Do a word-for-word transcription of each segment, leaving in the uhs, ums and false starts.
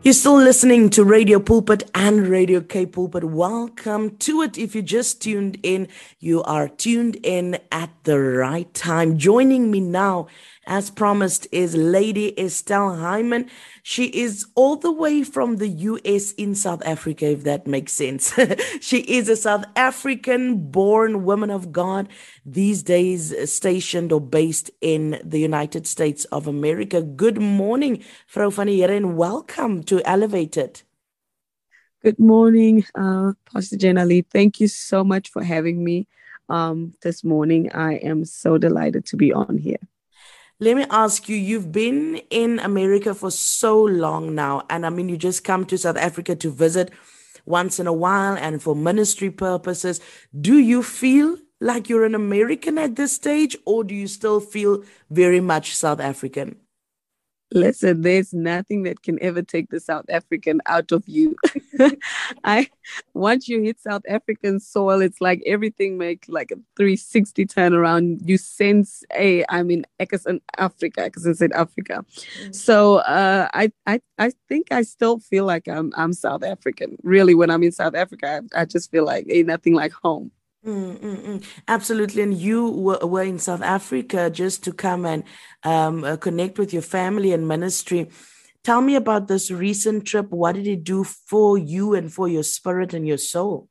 You're still listening to Radio Pulpit and Radio K Pulpit. Welcome to it. If you just tuned in, you are tuned in at the right time. Joining me now, as promised, is Lady Estelle Hyman. She is all the way from the U S in South Africa, if that makes sense. She is a South African-born woman of God, these days stationed or based in the United States of America. Good morning, Frau van der Here, and welcome to Elevated. Good morning, uh, Pastor Jenali. Thank you so much for having me um, this morning. I am so delighted to be on here. Let me ask you, you've been in America for so long now, and I mean, you just come to South Africa to visit once in a while and for ministry purposes. Do you feel like you're an American at this stage, or do you still feel very much South African? Listen, there's nothing that can ever take the South African out of you. I once you hit South African soil, it's like everything makes like a three sixty turnaround. You sense, hey, I'm in Ekkerson, Africa, Ekkerson, South Africa. Mm-hmm. So uh, I, I, I think I still feel like I'm, I'm South African. Really, when I'm in South Africa, I, I just feel like ain't nothing like home. Mm-mm-mm. Absolutely. And you were, were in South Africa just to come and um, uh, connect with your family and ministry. Tell me about this recent trip. What did it do for you and for your spirit and your soul?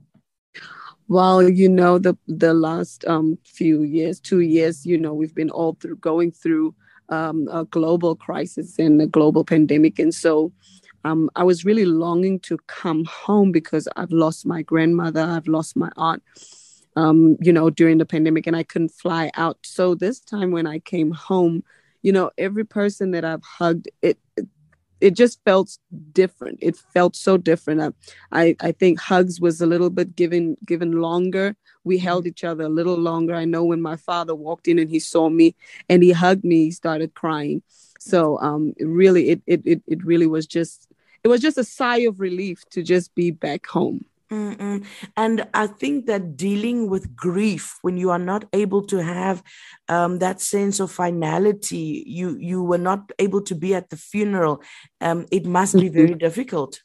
Well, you know, the the last um, few years, two years, you know, we've been all through going through um, a global crisis and a global pandemic. And so Um, I was really longing to come home because I've lost my grandmother, I've lost my aunt, um, you know, during the pandemic, and I couldn't fly out. So this time when I came home, you know, every person that I've hugged, it it, it just felt different. It felt so different. I, I, I think hugs was a little bit given given longer. We held each other a little longer. I know when my father walked in and he saw me and he hugged me, he started crying. So um, really, it, it it it really was just, it was just a sigh of relief to just be back home. Mm-mm. And I think that dealing with grief, when you are not able to have um, that sense of finality, you you were not able to be at the funeral, um, it must be very difficult.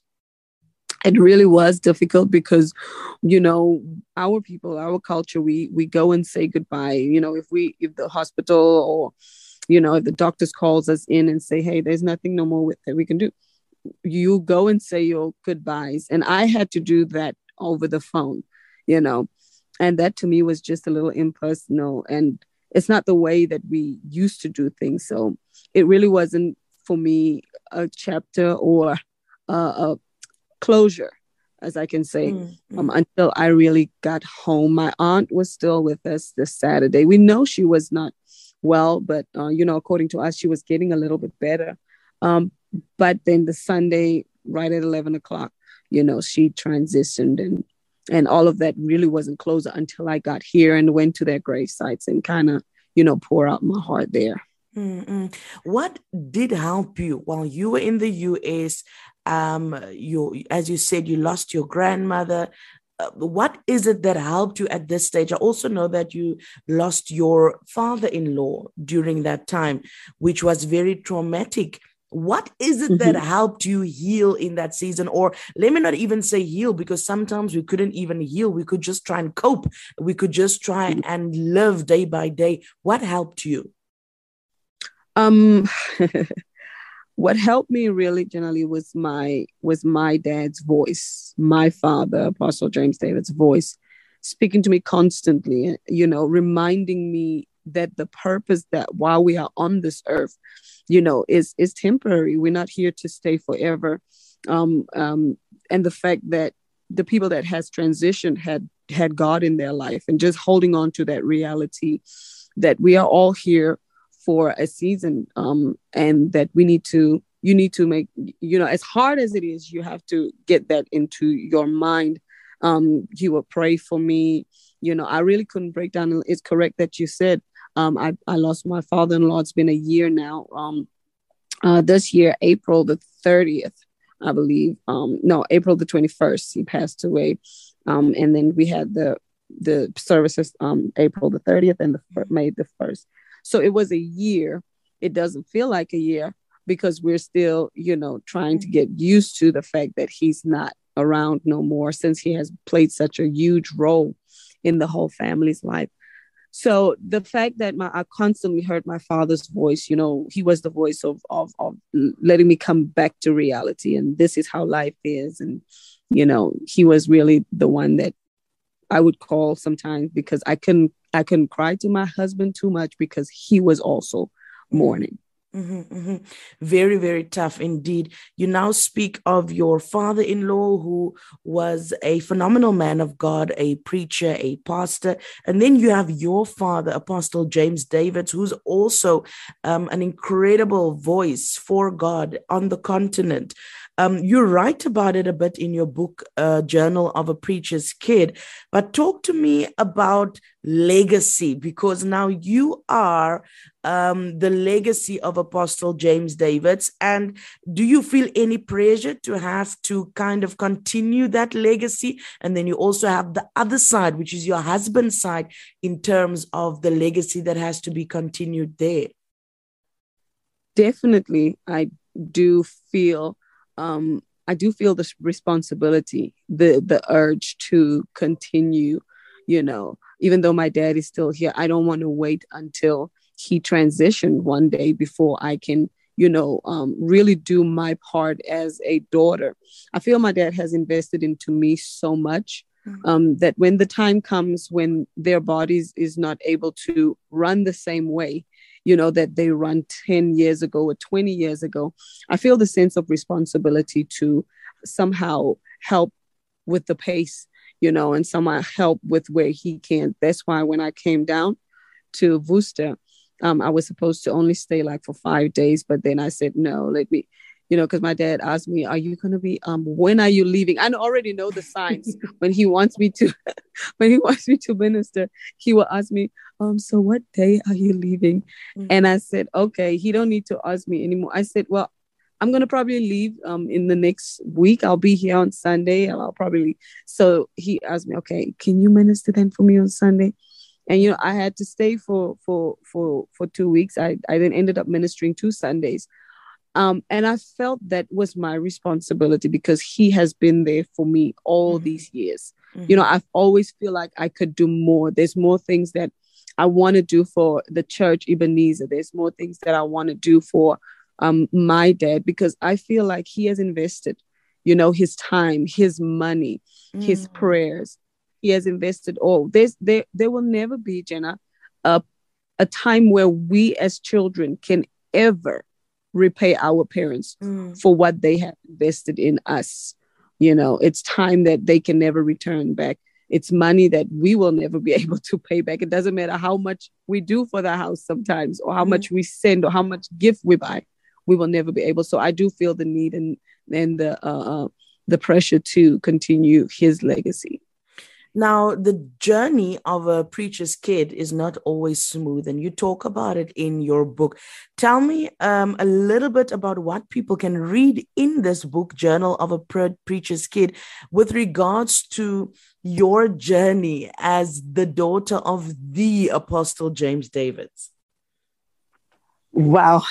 It really was difficult because, you know, our people, our culture, we we go and say goodbye. You know, if we if the hospital or, you know, if the doctors calls us in and say, hey, there's nothing no more with that we can do, you go and say your goodbyes. And I had to do that over the phone, you know, and that to me was just a little impersonal, and it's not the way that we used to do things. So it really wasn't for me a chapter or a, a closure, as I can say, mm-hmm. um, until I really got home. My aunt was still with us this Saturday. We know she was not well, but, uh, you know, according to us, she was getting a little bit better. Um, But then the Sunday, right at eleven o'clock, you know, she transitioned, and and all of that really wasn't closed until I got here and went to their grave sites and kind of, you know, pour out my heart there. Mm-mm. What did help you while you were in the U S? Um, you, as you said, you lost your grandmother. Uh, what is it that helped you at this stage? I also know that you lost your father-in-law during that time, which was very traumatic. What is it that mm-hmm. helped you heal in that season? Or let me not even say heal, because sometimes we couldn't even heal. We could just try and cope. We could just try mm-hmm. and live day by day. What helped you? Um, what helped me really generally was my was my dad's voice, my father, Apostle James David's voice, speaking to me constantly, you know, reminding me that the purpose that while we are on this earth, you know, is is temporary. We're not here to stay forever. Um, um, and the fact that the people that has transitioned had had God in their life, and just holding on to that reality that we are all here for a season, um, and that we need to, you need to make, you know, as hard as it is, you have to get that into your mind. Um, you will pray for me. You know, I really couldn't break down. It's correct that you said, Um, I, I lost my father-in-law. It's been a year now. Um, uh, this year, April the thirtieth, I believe. Um, no, April the twenty-first, he passed away. Um, and then we had the the services um, April the thirtieth and the May the first. So it was a year. It doesn't feel like a year, because we're still, you know, trying to get used to the fact that he's not around no more, since he has played such a huge role in the whole family's life. So the fact that my I constantly heard my father's voice, you know, he was the voice of, of of letting me come back to reality, and this is how life is. And, you know, he was really the one that I would call sometimes, because I couldn't I couldn't cry to my husband too much, because he was also mourning. Mm-hmm, mm-hmm. Very, very tough indeed. You now speak of your father-in-law, who was a phenomenal man of God, a preacher, a pastor. And then you have your father, Apostle James Davids, who's also um, an incredible voice for God on the continent. Um, you write about it a bit in your book, uh, Journal of a Preacher's Kid. But talk to me about legacy, because now you are um, the legacy of Apostle James Davids. And do you feel any pressure to have to kind of continue that legacy? And then you also have the other side, which is your husband's side, in terms of the legacy that has to be continued there. Definitely, I do feel um, I do feel this responsibility, the the urge to continue, you know, even though my dad is still here. I don't want to wait until he transitioned one day before I can, you know, um, really do my part as a daughter. I feel my dad has invested into me so much um, that when the time comes when their bodies is not able to run the same way, you know, that they run ten years ago or twenty years ago, I feel the sense of responsibility to somehow help with the pace, you know, and somehow help with where he can. That's why when I came down to Worcester, um, I was supposed to only stay like for five days, but then I said, no, let me, you know, because my dad asked me, are you going to be, um, when are you leaving? I already know the signs. when he wants me to, when he wants me to minister, he will ask me, um, so what day are you leaving? Mm-hmm. And I said, okay, he don't need to ask me anymore. I said, well, I'm going to probably leave um, in the next week. I'll be here on Sunday, and I'll probably, so he asked me, okay, can you minister then for me on Sunday? And, you know, I had to stay for, for, for, for two weeks. I, I then ended up ministering two Sundays. Um, and I felt that was my responsibility, because he has been there for me all mm-hmm. these years. Mm-hmm. You know, I've always feel like I could do more. There's more things that I want to do for the church, Ebenezer. There's more things that I want to do for um, my dad, because I feel like he has invested, you know, his time, his money, mm-hmm. his prayers. He has invested all. There's there there will never be, Jenna, a, a time where we as children can ever repay our parents mm. for what they have invested in us. You know, it's time that they can never return back. It's money that we will never be able to pay back. It doesn't matter how much we do for the house sometimes, or how mm. much we send, or how much gift we buy. We will never be able. So I do feel the need and and the uh, the pressure to continue his legacy. Now, the journey of a preacher's kid is not always smooth, and you talk about it in your book. Tell me um, a little bit about what people can read in this book, Journal of a Pre- Preacher's Kid, with regards to your journey as the daughter of the Apostle James Davids. Wow.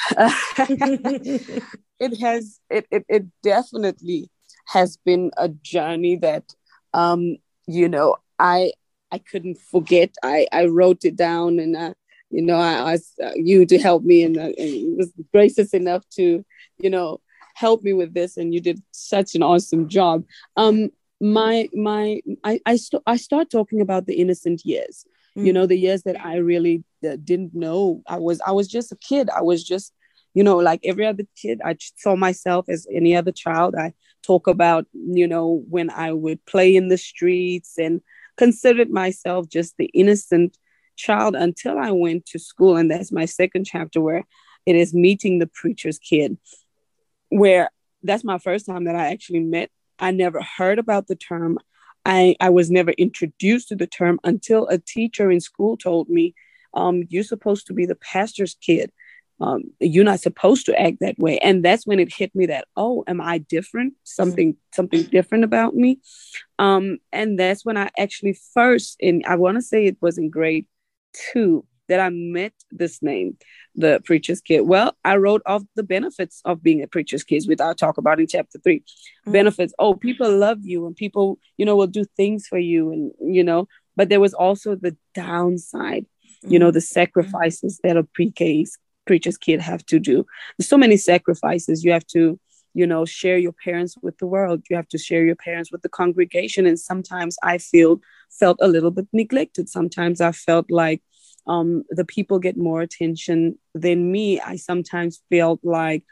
it has, it, it, it definitely has been a journey that, um, you know, I I couldn't forget. I, I wrote it down, and uh, you know, I asked uh, you to help me, and, uh, and it was gracious enough to, you know, help me with this. And you did such an awesome job. Um, my my I I, st- I start talking about the innocent years. Mm. You know, the years that I really uh, didn't know. I was I was just a kid. I was just, you know, like every other kid. I saw myself as any other child. I talk about, you know, when I would play in the streets, and considered myself just the innocent child until I went to school. And that's my second chapter, where it is meeting the preacher's kid, where that's my first time that I actually met. I never heard about the term. I, I was never introduced to the term until a teacher in school told me, um, you're supposed to be the pastor's kid. Um, you're not supposed to act that way. And that's when it hit me that, oh, am I different? Something, something different about me. Um, and that's when I actually first, in, I want to say it was in grade two, that I met this name, the preacher's kid? Well, I wrote off the benefits of being a preacher's kid, which I'll talk about in chapter three. Mm-hmm. Benefits. Oh, people love you and people, you know, will do things for you. And, you know, but there was also the downside, mm-hmm. you know, the sacrifices that a pre-K's preacher's kid have to do. There's so many sacrifices. You have to, you know, share your parents with the world. You have to share your parents with the congregation. And sometimes I feel felt a little bit neglected. Sometimes I felt like um, the people get more attention than me. I sometimes felt like,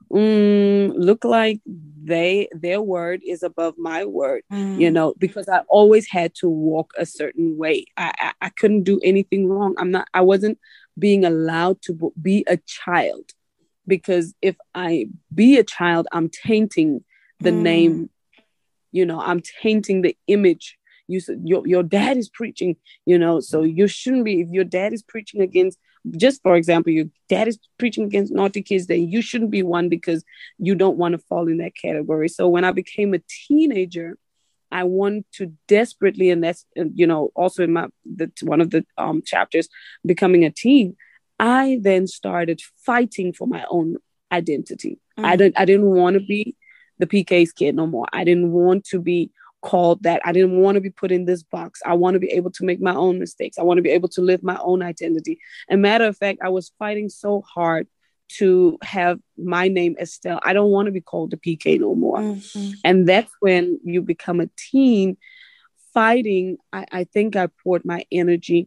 mm, look like they their word is above my word, mm. you know, because I always had to walk a certain way. I, I I couldn't do anything wrong. I'm not. I wasn't being allowed to be a child, because if I be a child, I'm tainting the mm. name. You know, I'm tainting the image. You said your your dad is preaching, you know, so you shouldn't be. If your dad is preaching against, just for example, your dad is preaching against naughty kids, then you shouldn't be one, because you don't want to fall in that category. So when I became a teenager, I wanted to desperately, and that's, you know, also in my the one of the um, chapters, becoming a teen, I then started fighting for my own identity. Mm. I didn't I didn't want to be the P K's kid no more. I didn't want to be called that. I didn't want to be put in this box. I want to be able to make my own mistakes. I want to be able to live my own identity. And matter of fact, I was fighting so hard to have my name Estelle. I don't want to be called the P K no more. Mm-hmm. And that's when you become a teen. Fighting, I, I think I poured my energy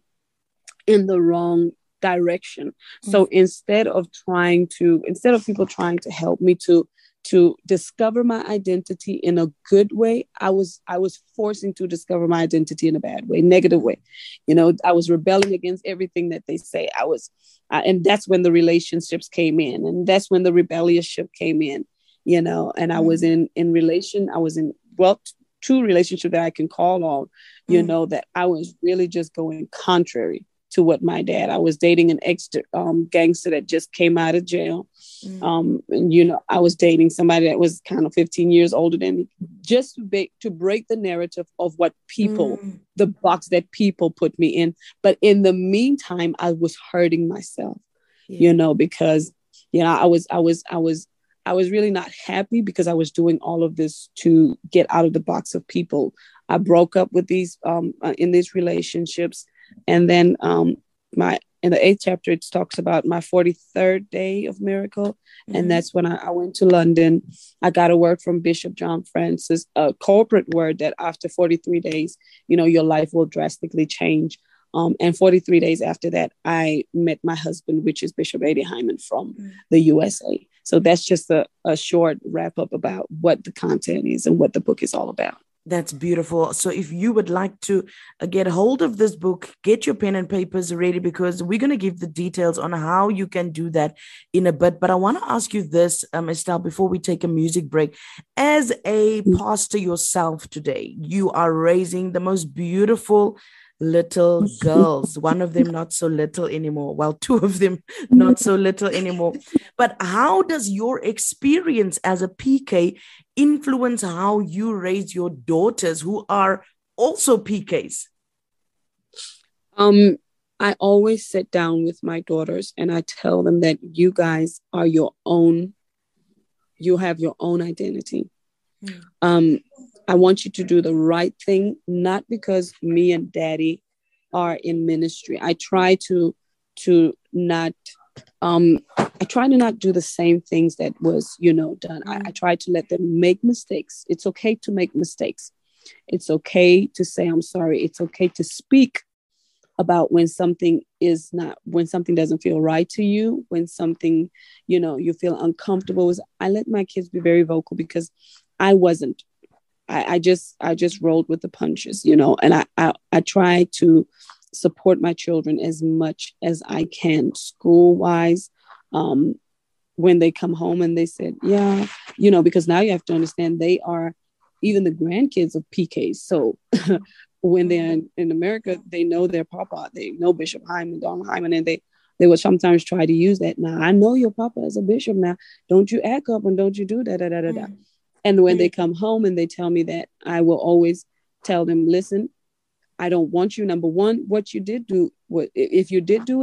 in the wrong direction. Mm-hmm. So instead of trying to, instead of people trying to help me to to discover my identity in a good way, I was I was forcing to discover my identity in a bad way, negative way. You know, I was rebelling against everything that they say. I was, uh, and that's when the relationships came in, and that's when the rebelliousship came in. You know, and I was in in relation. I was in well, two relationships that I can call on. You mm. know, that I was really just going contrary to what my dad. I was dating an ex um, gangster that just came out of jail. Mm. Um, and, you know, I was dating somebody that was kind of fifteen years older than me, just to, be, to break the narrative of what people, mm. the box that people put me in. But in the meantime, I was hurting myself, yeah. you know, because, you know, I was, I was, I was, I was really not happy, because I was doing all of this to get out of the box of people. I broke up with these, um, uh, in these relationships. And then um, my in the eighth chapter, it talks about my forty-third day of miracle. Mm-hmm. And that's when I, I went to London. I got a word from Bishop John Francis, a corporate word that after forty-three days, you know, your life will drastically change. Um, and forty-three days after that, I met my husband, which is Bishop Eddie Hyman from mm-hmm. the U S A. So that's just a, a short wrap up about what the content is and what the book is all about. That's beautiful. So if you would like to uh, get hold of this book, get your pen and papers ready, because we're going to give the details on how you can do that in a bit. But I want to ask you this, um, Estelle, before we take a music break. As a pastor yourself today, you are raising the most beautiful little girls, one of them not so little anymore, well, two of them not so little anymore. But how does your experience as a P K influence how you raise your daughters, who are also P Ks? Um, I always sit down with my daughters and I tell them that you guys are your own, you have your own identity. Mm. Um, I want you to do the right thing, not because me and daddy are in ministry. I try to, to not, um, I try to not do the same things that was, you know, done. Mm. I, I try to let them make mistakes. It's okay to make mistakes. It's okay to say, I'm sorry. It's okay to speak about when something is not, when something doesn't feel right to you, when something, you know, you feel uncomfortable with. I let my kids be very vocal, because I wasn't. I, I just I just rolled with the punches, you know, and I, I, I try to support my children as much as I can, school wise. Um, when they come home and they said, yeah, you know, because now you have to understand they are even the grandkids of P Ks. So when they're in, in America, they know their papa, they know Bishop Hyman, Donald Hyman, and they they would sometimes try to use that. Now, I know your papa is a bishop. Now, don't you act up and don't you do that, da, da, da, da. Mm. And when they come home and they tell me that, I will always tell them, listen, I don't want you. Number one, what you did do, what if you did do it,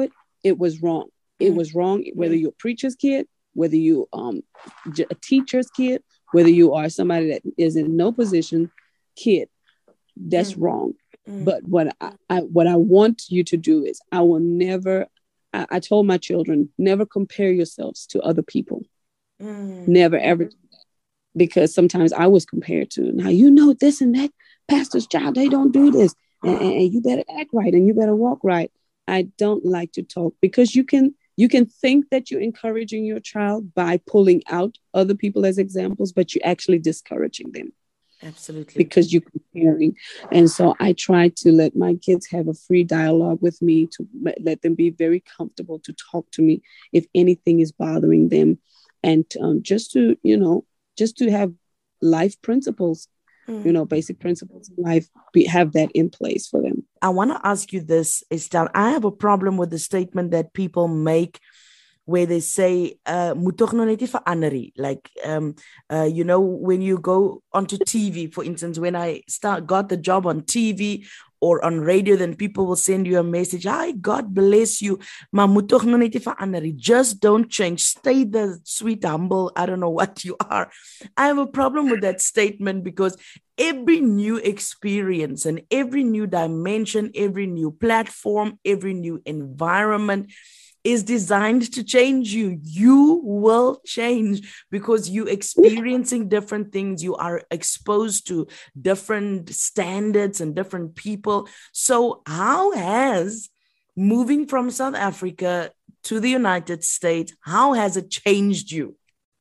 it was wrong. It mm. was wrong, whether you're a preacher's kid, whether you um a teacher's kid, whether you are somebody that is in no position kid. That's mm. wrong. Mm. But what I, I what I want you to do is, I will never, I, I told my children, never compare yourselves to other people. Mm. Never, ever. Because sometimes I was compared to, now, you know, this and that pastor's child, they don't do this. And, and you better act right and you better walk right. I don't like to talk, because you can, you can think that you're encouraging your child by pulling out other people as examples, but you're actually discouraging them. Absolutely. Because you're comparing. And so I try to let my kids have a free dialogue with me, to let them be very comfortable to talk to me if anything is bothering them. And um, just to, you know, just to have life principles, mm. you know, basic principles in life, be, have that in place for them. I want to ask you this, Estelle. I have a problem with the statement that people make where they say, uh, moet toch nog net nie verander nie. Like, um, uh, you know, when you go onto T V, for instance, when I start got the job on T V or on radio, then people will send you a message. Hi, God bless you. Maar moet toch nog net nie verander nie. Just don't change. Stay the sweet, humble, I don't know what you are. I have a problem with that statement, because every new experience and every new dimension, every new platform, every new environment is designed to change you. You will change because you're experiencing different things. You are exposed to different standards and different people. So how has moving from South Africa to the United States, how has it changed you?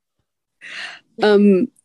Um,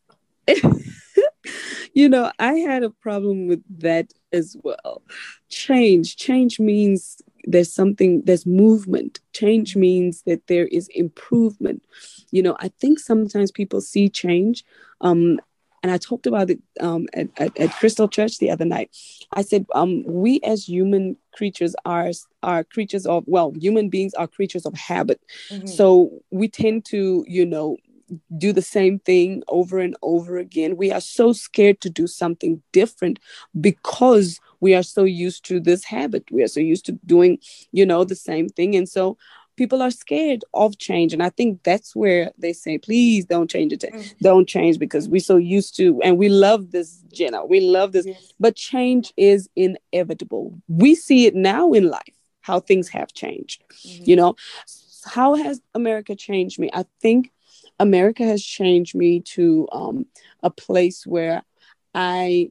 you know, I had a problem with that as well. Change, change means there's something, there's movement. Change means that there is improvement. You know, I think sometimes people see change. Um, and I talked about it um, at, at, at Crystal Church the other night. I said, um, we as human creatures are, are creatures of, well, human beings are creatures of habit. Mm-hmm. So we tend to, you know, do the same thing over and over again. We are so scared to do something different because we are so used to this habit. We are so used to doing, you know, the same thing. And so people are scared of change. And I think that's where they say, please don't change it. Mm. Don't change, because we're so used to, and we love this, Jenna, we love this, yes. But change is inevitable. We see it now in life, how things have changed. Mm-hmm. You know, how has America changed me? I think America has changed me to um, a place where I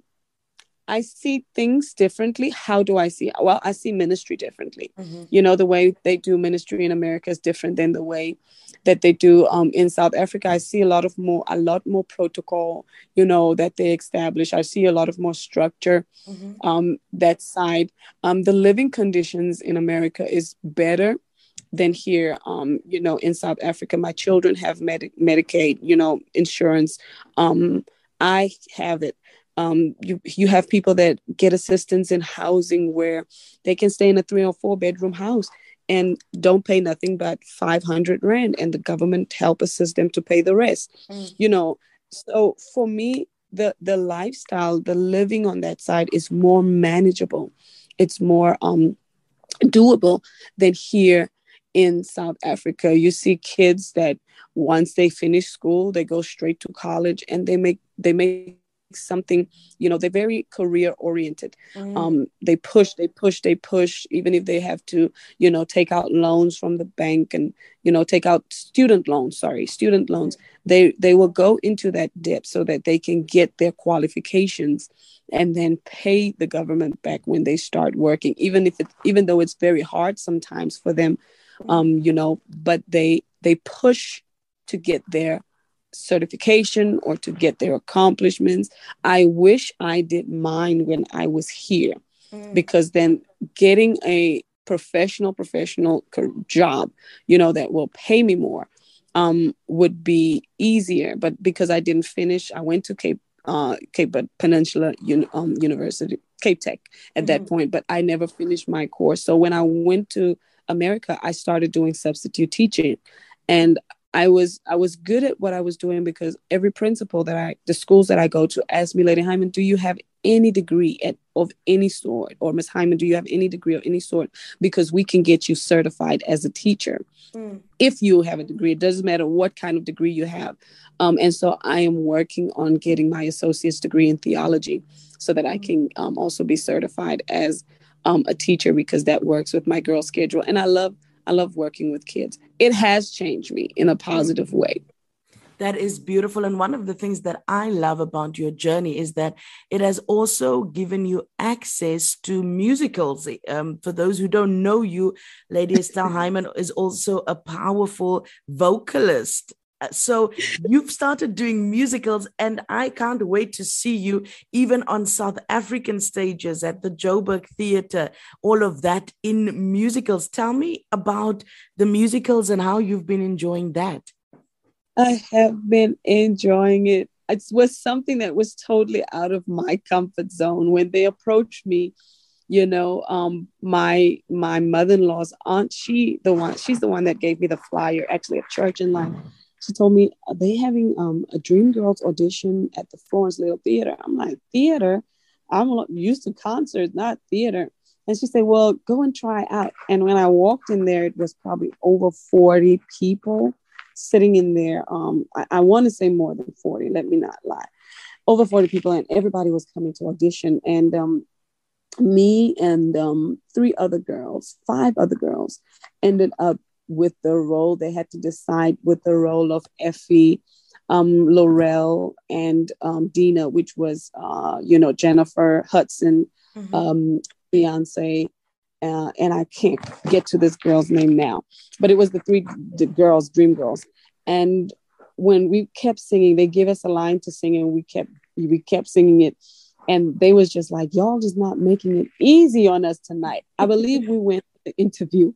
I see things differently. How do I see? Well, I see ministry differently. Mm-hmm. You know, the way they do ministry in America is different than the way that they do um, in South Africa. I see a lot of more, a lot more protocol, you know, that they establish. I see a lot of more structure. Mm-hmm. um, that side. Um, the living conditions in America is better than here. Um, you know, in South Africa, my children have Medi- Medicaid, you know, insurance. Um, I have it. Um, you you have people that get assistance in housing where they can stay in a three or four bedroom house and don't pay nothing but five hundred rand, and the government help assist them to pay the rest. Mm. You know, so for me, the the lifestyle, the living on that side is more manageable. It's more um doable than here in South Africa. You see kids that once they finish school, they go straight to college and they make they make something, you know, they're very career oriented. Mm. Um, they push, they push, they push, even if they have to, you know, take out loans from the bank and, you know, take out student loans, sorry, student loans. They, they will go into that debt so that they can get their qualifications and then pay the government back when they start working, even if it, even though it's very hard sometimes for them, um, you know, but they, they push to get their certification or to get their accomplishments. I wish I did mine when I was here, mm. because then getting a professional, professional job, you know, that will pay me more, um, would be easier. But because I didn't finish, I went to Cape, uh, Cape Peninsula Un- um, University, Cape Tech at mm. that point, but I never finished my course. So when I went to America, I started doing substitute teaching, and I was I was good at what I was doing because every principal that I, the schools that I go to asked me, Lady Hyman, do you have any degree at of any sort? Or Miss Hyman, do you have any degree of any sort? Because we can get you certified as a teacher. Mm. If you have a degree, it doesn't matter what kind of degree you have. Um, and so I am working on getting my associate's degree in theology so that I can um, also be certified as um, a teacher, because that works with my girl schedule. And I love, I love working with kids. It has changed me in a positive way. That is beautiful. And one of the things that I love about your journey is that it has also given you access to musicals. Um, for those who don't know you, Lady Estelle Hyman is also a powerful vocalist. So you've started doing musicals, and I can't wait to see you even on South African stages at the Joburg Theatre, all of that in musicals. Tell me about the musicals and how you've been enjoying that. I have been enjoying it. It was something that was totally out of my comfort zone. When they approached me, you know, um, my my mother-in-law's aunt, she the one, she's the one that gave me the flyer, actually at church in line. She told me, are they having um, a Dreamgirls audition at the Florence Little Theater? I'm like, theater? I'm used to concerts, not theater. And she said, well, go and try out. And when I walked in there, it was probably over forty people sitting in there. Um, I, I want to say more than forty, let me not lie. Over forty people, and everybody was coming to audition. And um, me and um, three other girls, five other girls, ended up with the role. They had to decide with the role of Effie, um, Laurel, and um, Dina, which was, uh, you know, Jennifer Hudson, mm-hmm. um, Beyonce, uh, and I can't get to this girl's name now, but it was the three the girls, Dream Girls. And when we kept singing, they gave us a line to sing, and we kept we kept singing it. And they was just like, y'all just not making it easy on us tonight. I believe we went to the interview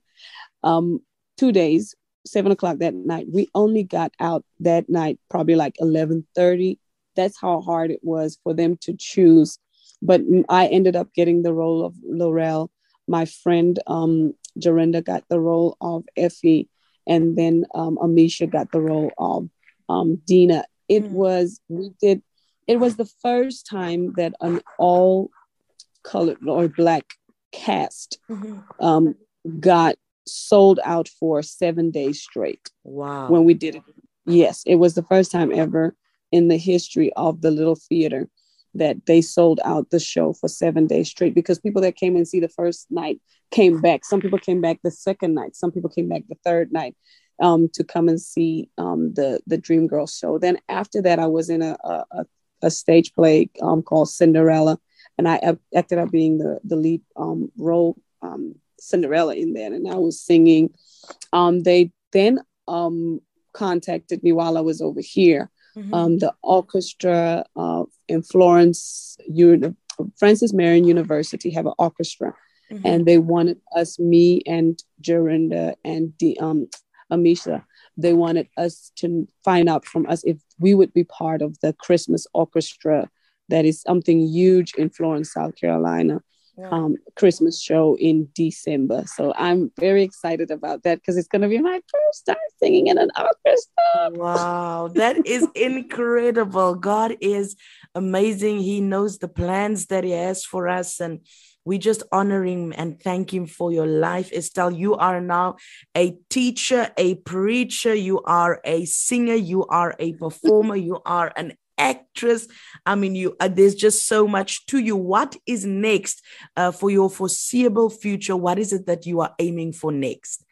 um, two days, seven o'clock that night. We only got out that night, probably like eleven thirty. That's how hard it was for them to choose. But I ended up getting the role of Laurel. My friend um, Jorinda got the role of Effie. And then um, Amisha got the role of um, Dina. It mm. was, we did, it was the first time that an all colored or Black cast mm-hmm. um, got sold out for seven days straight. Wow. When we did it. Yes, it was the first time ever in the history of the Little Theater that they sold out the show for seven days straight, because people that came and see the first night came back. Some people came back the second night. Some people came back the third night um, to come and see um, the, the Dreamgirls show. Then after that, I was in a, a, a stage play um, called Cinderella, and I acted up being the, the lead um, role, um, Cinderella, in there. And I was singing. Um, they then um, contacted me while I was over here. Mm-hmm. Um, the orchestra uh, in Florence, Uni- Francis Marion University have an orchestra, mm-hmm. and they wanted us, me and Jorinda and the, um, Amisha, they wanted us to find out from us if we would be part of the Christmas orchestra. That is something huge in Florence, South Carolina. Yeah. Um, Christmas show in December. So I'm very excited about that, because it's going to be my first time singing in an orchestra. Wow, that is incredible. God is amazing. He knows the plans that he has for us, and we just honor him and thank him for your life. Estelle, you are now a teacher, a preacher, you are a singer, you are a performer, you are an actress. I mean, you uh, there's just so much to you. What is next uh, for your foreseeable future? What is it that you are aiming for next?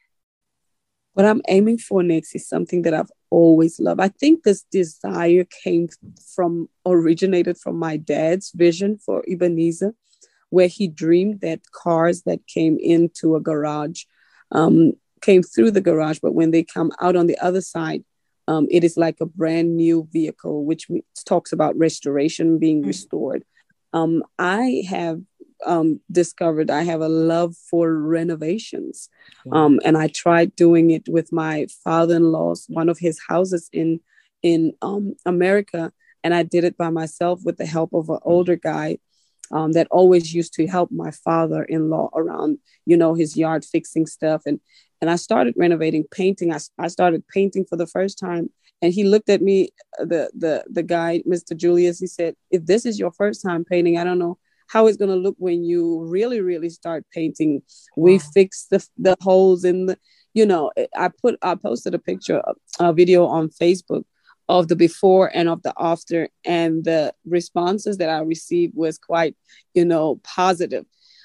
What I'm aiming for next is something that I've always loved. I think this desire came from, originated from my dad's vision for Ebenezer, where he dreamed that cars that came into a garage um, came through the garage, but when they come out on the other side, Um, it is like a brand new vehicle, which talks about restoration, being mm-hmm. restored. Um, I have um, discovered I have a love for renovations. Mm-hmm. Um, and I tried doing it with my father-in-law's, one of his houses in, in um, America. And I did it by myself with the help of an older guy um, that always used to help my father-in-law around, you know, his yard, fixing stuff. And And I started renovating, painting. I, I started painting for the first time And he looked at me, the the the guy, Mister Julius. He said, "If this is your first time painting, I don't know how it's going to look when you really, really start painting." We Wow. fixed the the holes in the, you know, I put I posted a picture, a video on Facebook of the before and of the after, and the responses that I received was quite, you know, positive.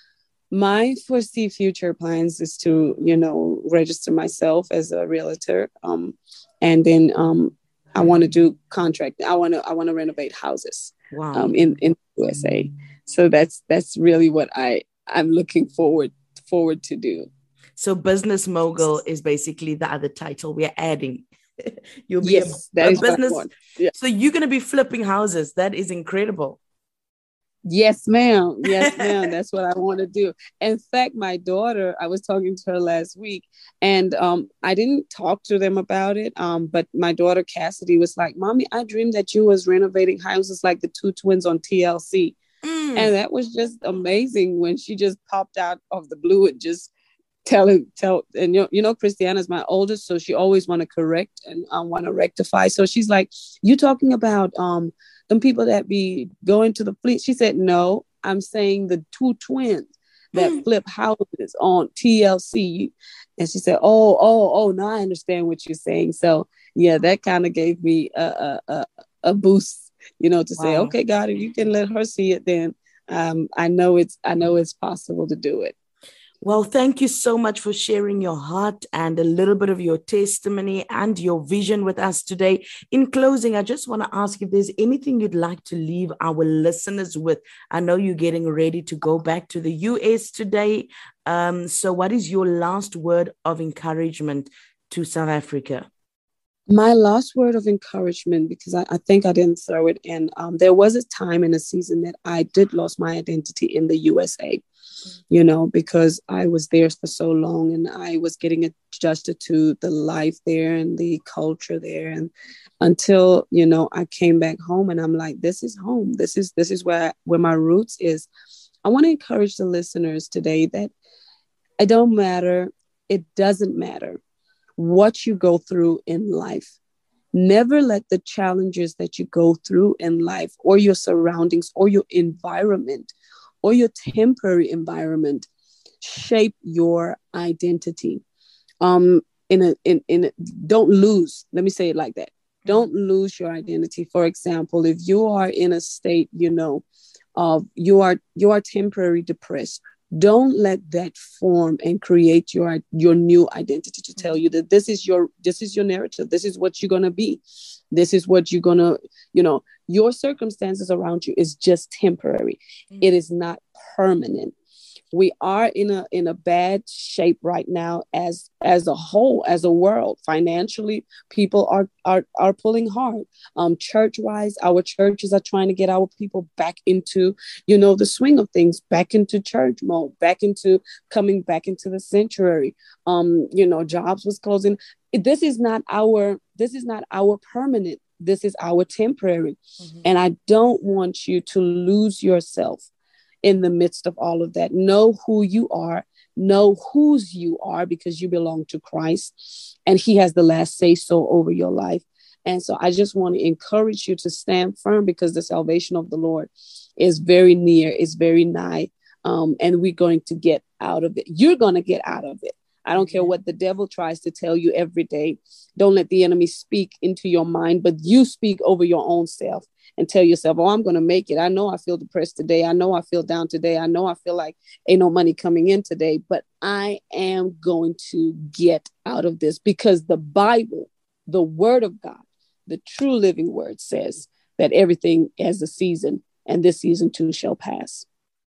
My foresee future plans is to, you know, register myself as a realtor, um, and then um, I want to do contract. I want to I want to renovate houses Wow. um, in in the U S A. So that's that's really what I I'm looking forward forward to do. So business mogul is basically the other title we're adding. You'll be a, Yes, that a is what I business. want. Yeah. So you're going to be flipping houses. That is incredible. Yes, ma'am. Yes, ma'am. That's what I want to do. In fact, my daughter, I was talking to her last week, and um, I didn't talk to them about it. Um, but my daughter Cassidy was like, "Mommy, I dreamed that you was renovating houses like the two twins on T L C." Mm. And that was just amazing when she just popped out of the blue and just tell him, tell, and you know, you know, Christiana's my oldest, so she always want to correct and um, want to rectify. So she's like, "You talking about um them people that be going to the fleet?" She said, "No, I'm saying the two twins that Mm. flip houses on T L C." And she said, "Oh, oh, oh, now I understand what you're saying." So yeah, that kind of gave me a, a, a, a boost, you know, to say, Wow. "Okay, God, if you can let her see it, then um, I know it's I know it's possible to do it." Well, thank you so much for sharing your heart and a little bit of your testimony and your vision with us today. In closing, I just want to ask if there's anything you'd like to leave our listeners with. I know you're getting ready to go back to the U S today. Um, so what is your last word of encouragement to South Africa? My last word of encouragement, because I, I think I didn't throw it in. Um, there was a time in a season that I did lose my identity in the U S A, you know, because I was there for so long and I was getting adjusted to the life there and the culture there. And until, you know, I came back home and I'm like, this is home. This is, this is where, where my roots is. I want to encourage the listeners today that it don't matter. It doesn't matter what you go through in life. Never let the challenges that you go through in life or your surroundings or your environment or your temporary environment shape your identity. Um, in a, in, in a, don't lose, let me say it like that. Don't lose your identity. For example, if you are in a state, you know, of you are, you are temporarily depressed, don't let that form and create your your new identity to tell you that this is your this is your narrative. This is what you're gonna be. This is what you're gonna, you know, your circumstances around you is just temporary. Mm-hmm. It is not permanent. We are in a in a bad shape right now as as a whole, as a world. Financially, people are are are pulling hard. Um, church wise, our churches are trying to get our people back into, you know, the swing of things, back into church mode, back into coming back into the sanctuary. Um, you know, jobs was closing. This is not our this is not our permanent. This is our temporary. Mm-hmm. And I don't want you to lose yourself in the midst of all of that. Know who you are, know whose you are, because you belong to Christ and he has the last say so over your life. And so I just want to encourage you to stand firm, because the salvation of the Lord is very near, is very nigh. Um, and we're going to get out of it. You're going to get out of it. I don't care what the devil tries to tell you every day. Don't let the enemy speak into your mind, but you speak over your own self and tell yourself, oh, I'm going to make it. I know I feel depressed today. I know I feel down today. I know I feel like ain't no money coming in today, but I am going to get out of this, because the Bible, the word of God, the true living word says that everything has a season, and this season too shall pass.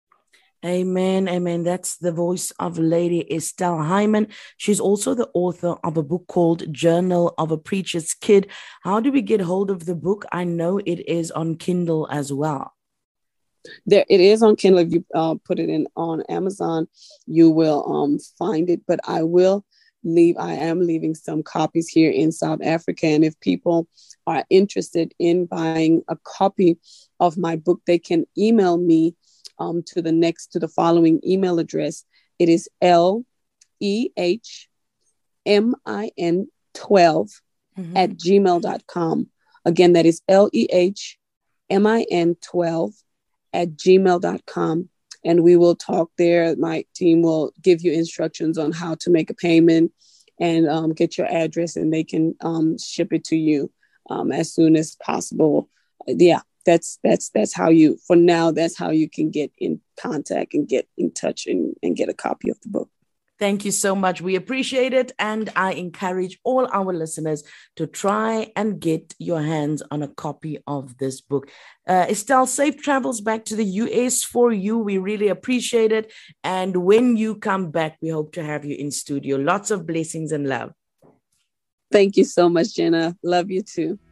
Amen. Amen. That's the voice of Lady Estelle Hyman. She's also the author of a book called Journal of a Preacher's Kid. How do we get hold of the book? I know it is on Kindle as well. There, it is on Kindle. If you uh, put it in on Amazon, you will um, find it. But I will leave, I am leaving some copies here in South Africa. And if people are interested in buying a copy of my book, they can email me Um, to the next, to the following email address. It is L E H M I N twelve mm-hmm. at gmail dot com. Again, that is L E H M I N twelve at gmail dot com. And we will talk there. My team will give you instructions on how to make a payment and um, get your address, and they can um, ship it to you um, as soon as possible. Yeah, that's that's that's how you, for now, that's how you can get in contact and get in touch and, and get a copy of the book. Thank you so much. We appreciate it. And I encourage all our listeners to try and get your hands on a copy of this book. Uh, Estelle, safe travels back to the U S for you. We really appreciate it. And when you come back, we hope to have you in studio. Lots of blessings and love. Thank you so much, Jenna. Love you too.